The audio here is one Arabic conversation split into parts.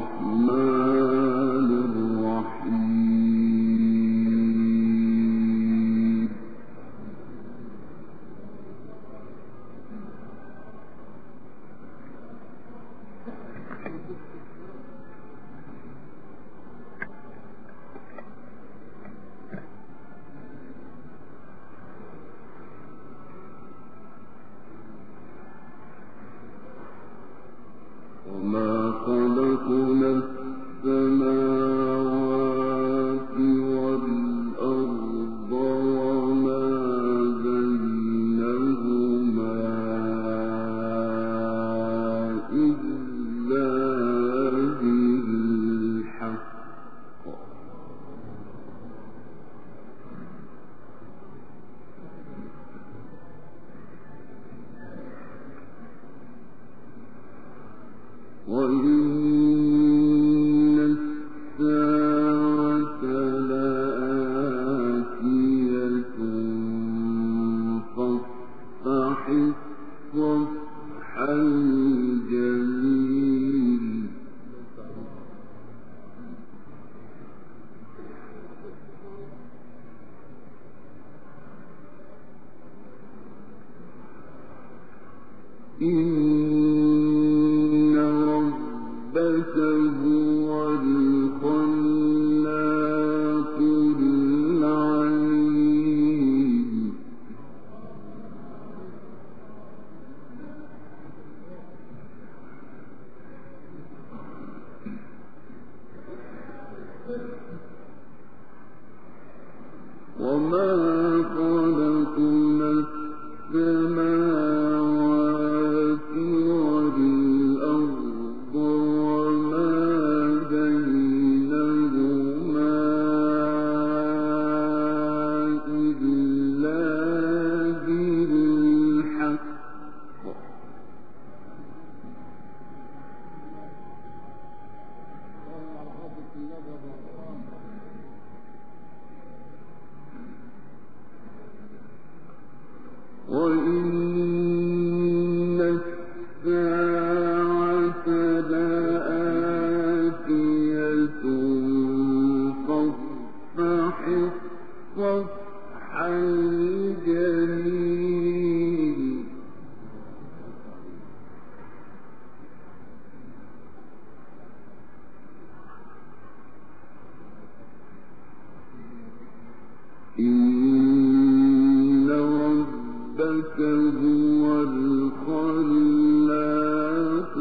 إن ربك هو الخلاق العليم وما خلقنا السماوات والأرض وما بينهما إلا بالحق وإن الساعة لآتية فاصفح الصفح الجميل إن ربك هو الخلاق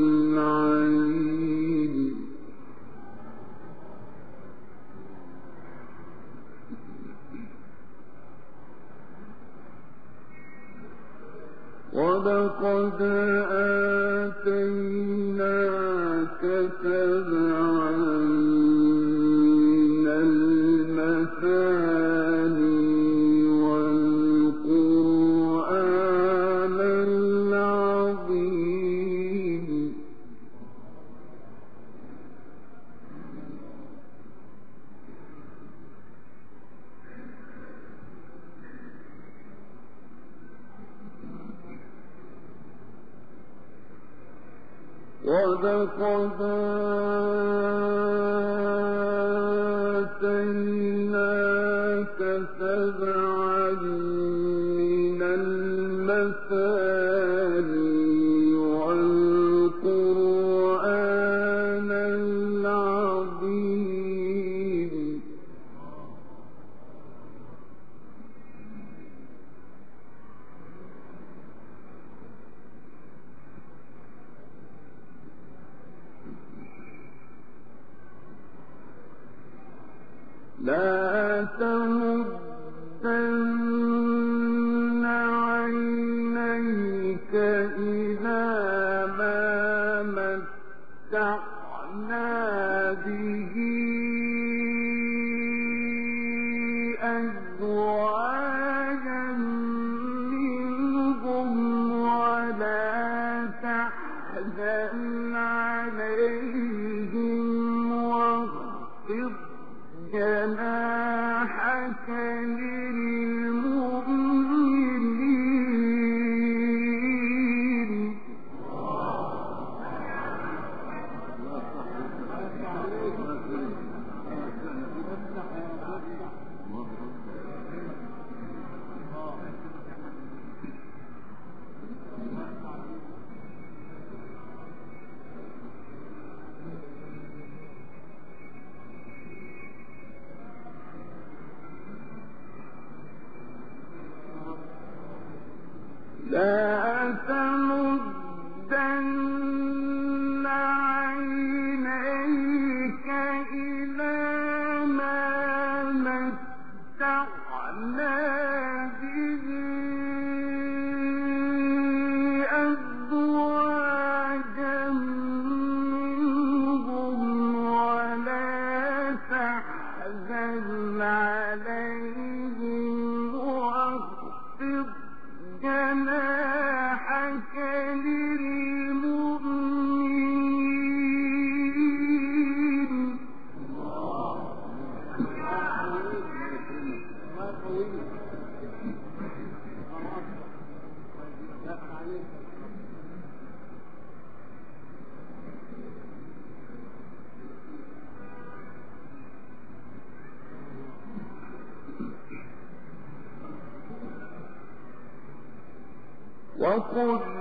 العليم ولقد آتيناك سبعا من المثاني والقرآن العظيم ولقد آتيناك سبعا من المثاني والقرآن العظيم لا تمدن عينيك إلى ما متعنا به أزواجا منهم ولا تحزن عليهم واخفض جناحك للمؤمنين لا تمدن عينيك إلى ما متعنا به أزواجا منهم ولا تحزن عليهم واخفض جناحك للمؤمنين. وقل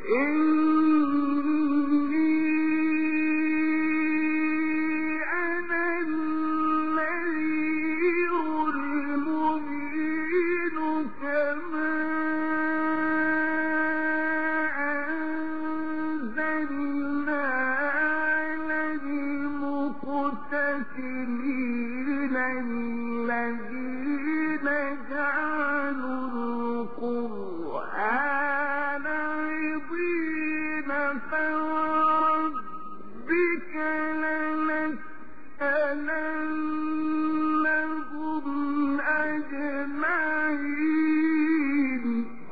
إني أنا النذير المبين كما أنزلنا على المقتسمين الذين جعلوا القرآن فوربك لنسألنهم أجمعين.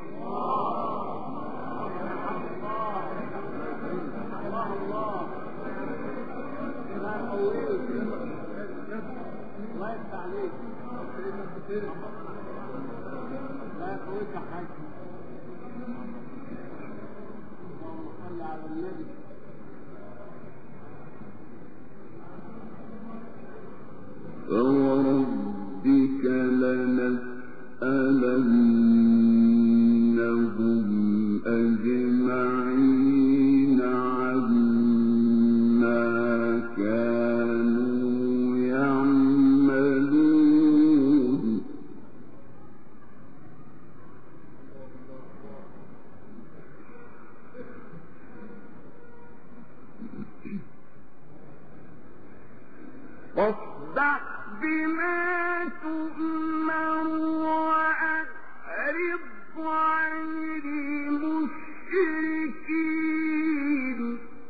فوربك لنسألنهم أجمعين عما كانوا يعملون. فاصدع بما تؤمر وأعرض عن المشركين.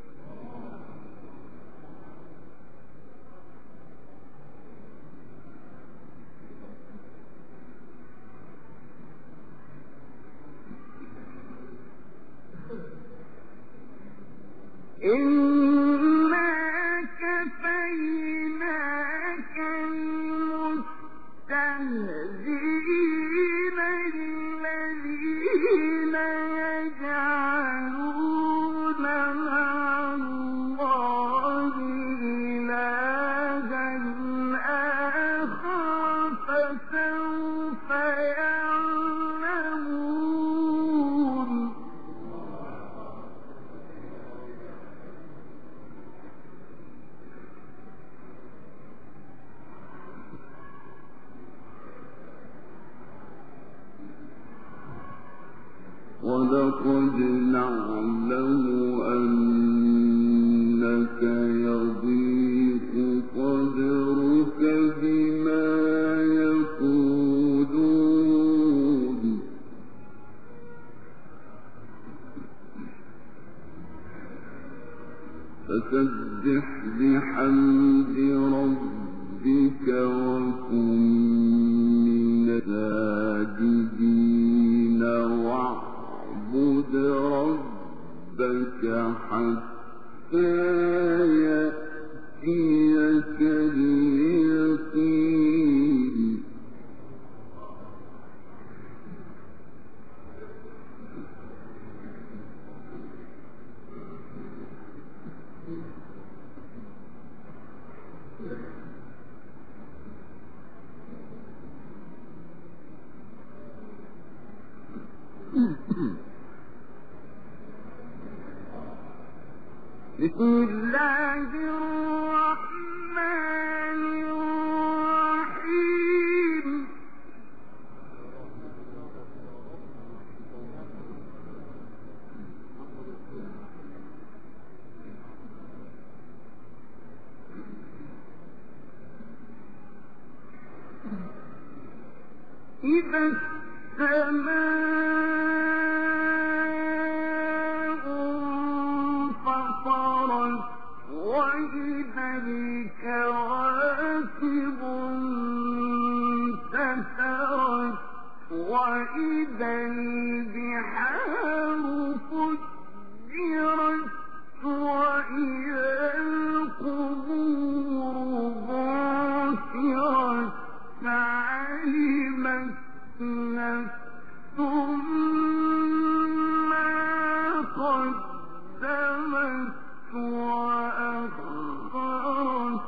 إنا كفيناك المستهزئين الذين يجعلون مع الله إلها آخر فسوف يعلمون. ولقد نعلم أنك يضيق صدرك بما يقولون فسبح بحمد ربك وكن من الساجدين واعبد ربك حتى يأتيك اليقين. بسم الله الرحمن الرحيم. إذا السماء انفطرت وإذا الكواكب انتثرت وإذا البحار فجرت وإذا القبور بعثرت علمت نفس ما قدمت وأخرت.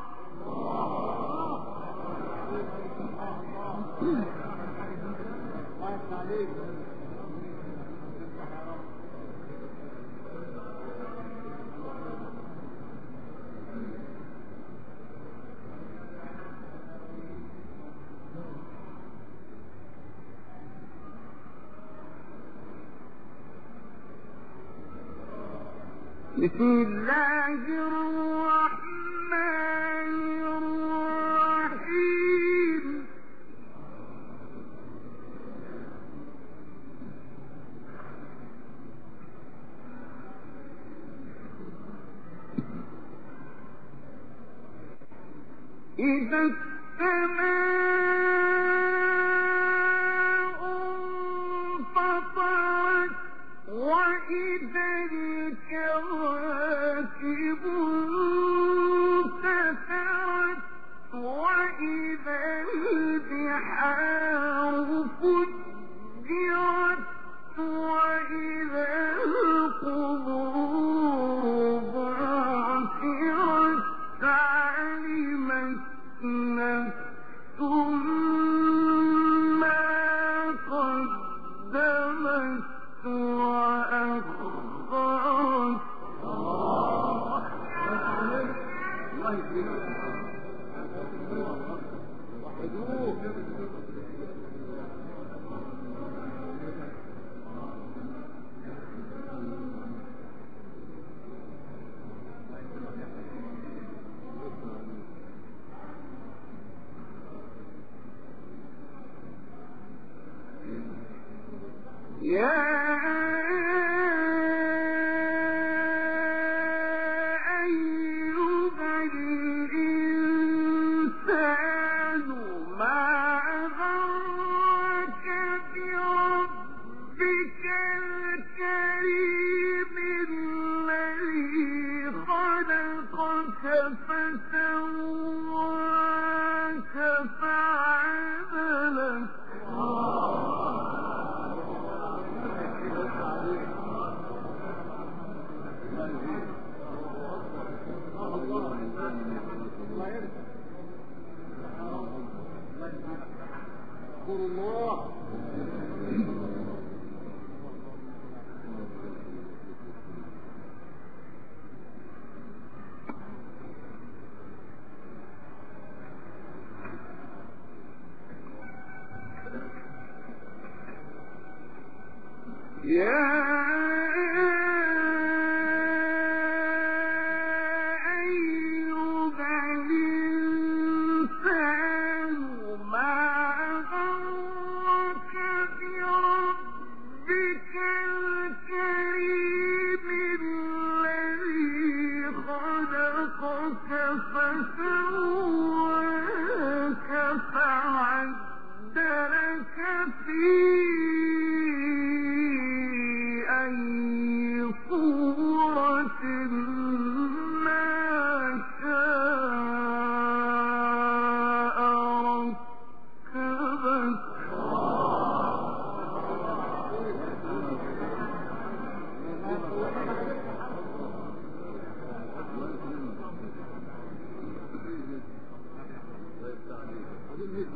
بسم الله الرحمن الرحيم. إذا السماء انفطرت وإذا الكواكب انتثرت وإذا البحار فجرت وإذا القبور بعثرت علمت نفس ما قدمت وأخرت. فسواك فعدلك.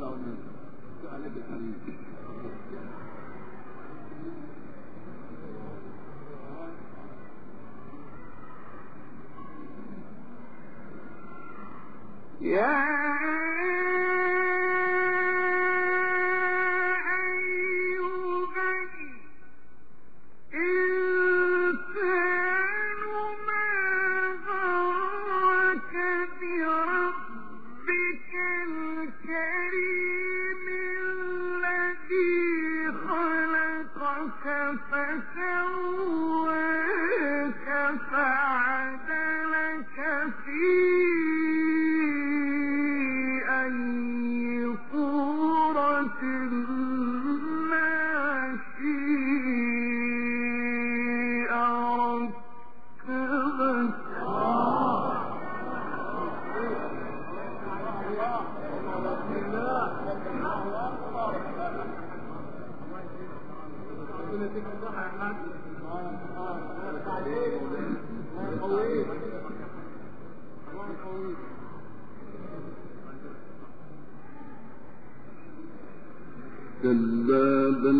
كلا بل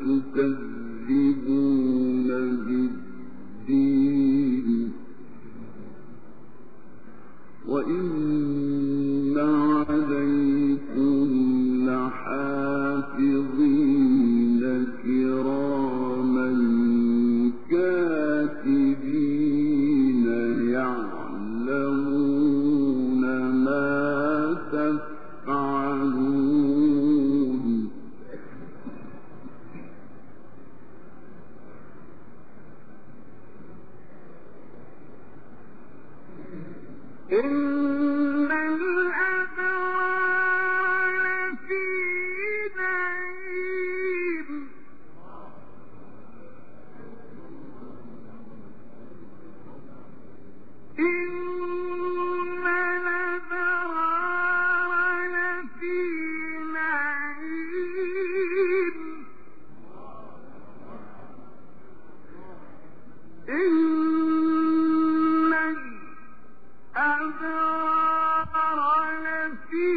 تكذبون بالدين وإن عليكم لحافظين كراما كاتبين يعلمون ما تفعلون إن الأبرار لفي نعيم إن الأبرار لفي نعيم إن الأبرار لفي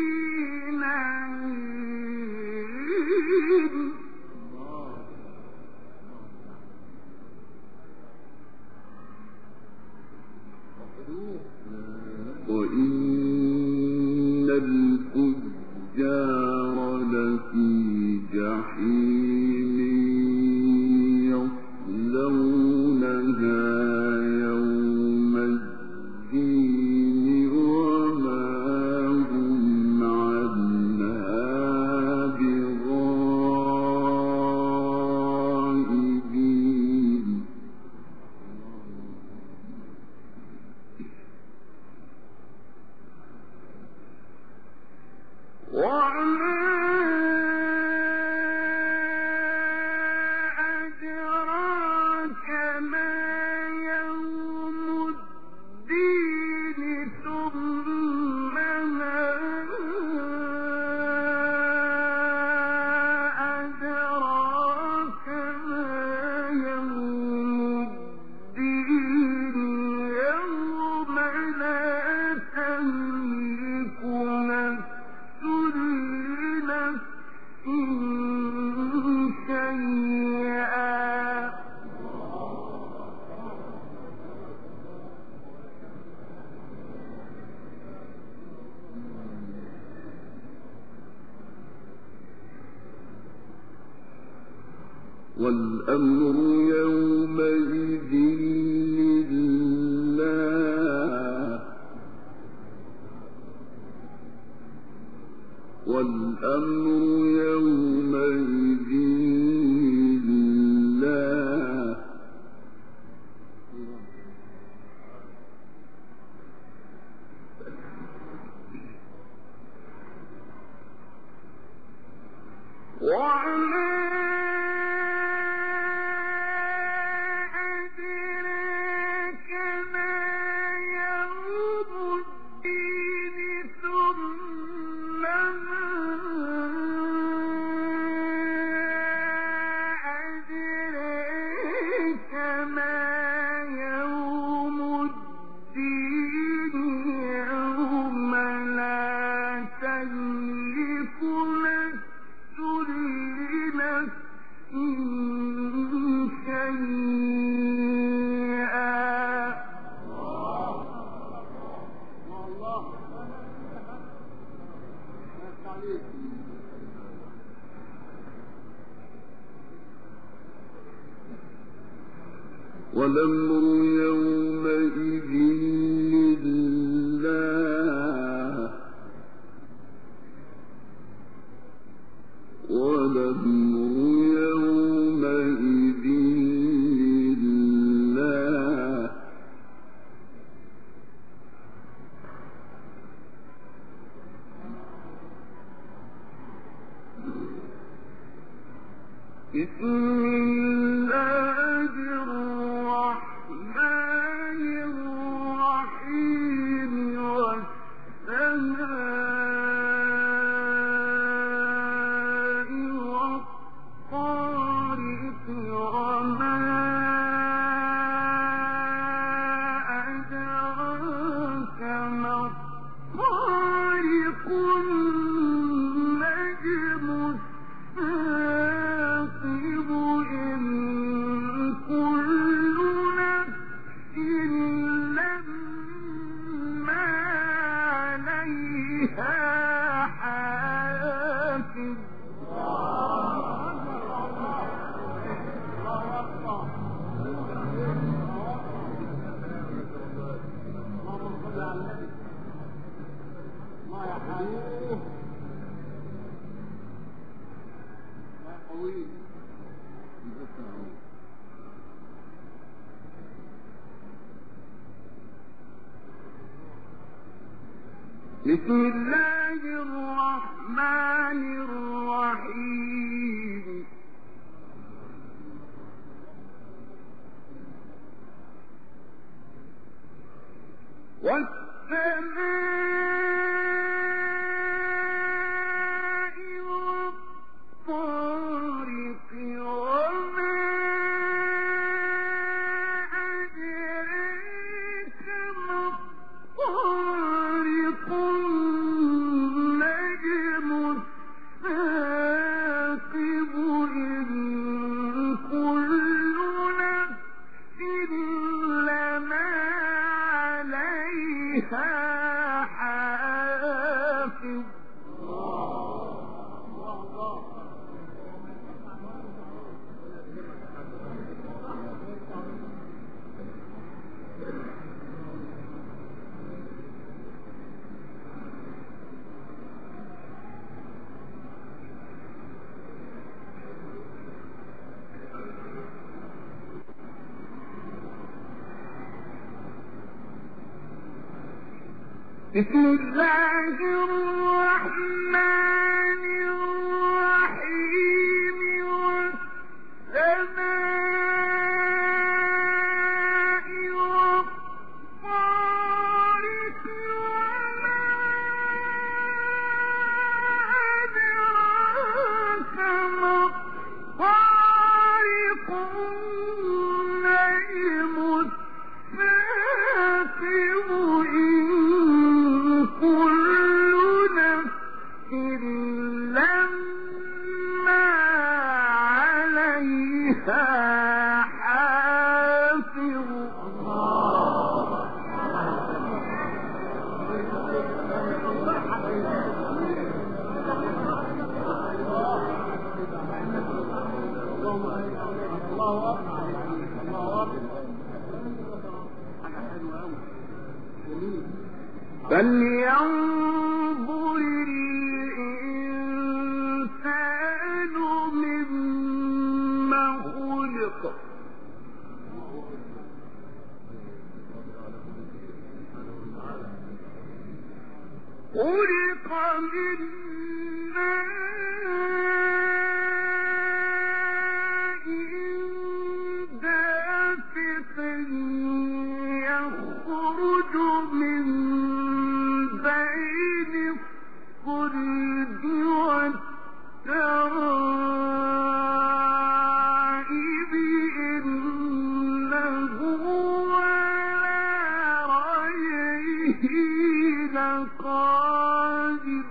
نعيم وإن الفجار لفي جحيم يصلونها يوم الدين وما هم عنها بغائبين وما أدراك ما يوم الدين ثم ما أدراك ما يوم الدين يوم لا تملك نفس لنفس شيئا والأمر يومئذ لله والأمر يومئذ لله وما أدراك ما يوم الدين ثم ما أدراك ما يوم الدين يوم لا تملك والأمر يومئذ لله والأمر يومئذ لله بسم الله الرحمن الرحيم والسماء والطارق وما أدراك ما الطارق النجم الثاقب إن كل نفس لما عليها حافظ بسم الله الرحمن الرحيم والسماء والطارق وما أدراك ما الطارق النجم الثاقب إن كل نفس لما عليها حافظ بسم الله الرحمن الرحيم والسماء والطارق وما أدراك ما الطارق النجم الثاقب إن كل نفس لما عليها حافظ فلينظر الإنسان مما خلق خلق من ماء دافق يخرج من بين الصلب والترائب إنه على رجعه لقادر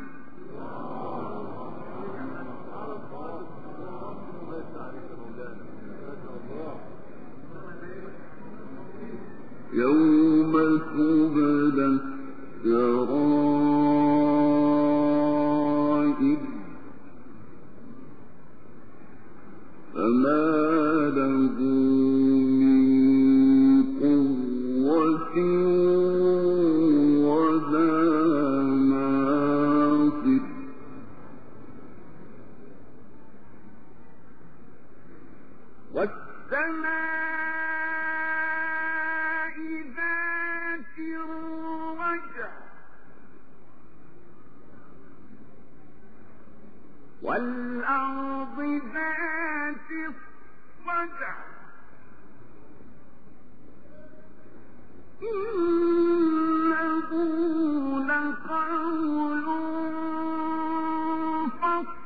يوم تبلى السرائر السرائر فما له من قوة ولا ناصر والسماء ذات الرجع والأرض ذات الصدع إنه لقول فصل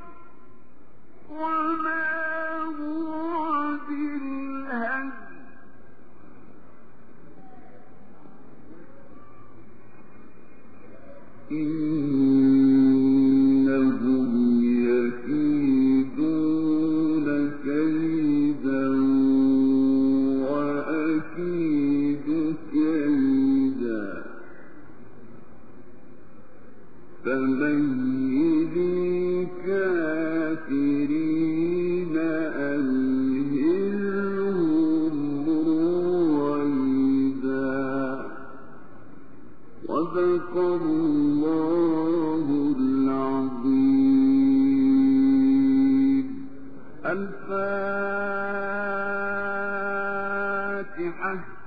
وما هو بالهزل إنهم يكيدون كيدا وأكيد كيدا فمهل الكافرين أمهلهم رويدا صدق الله العظيم. الفاتحة.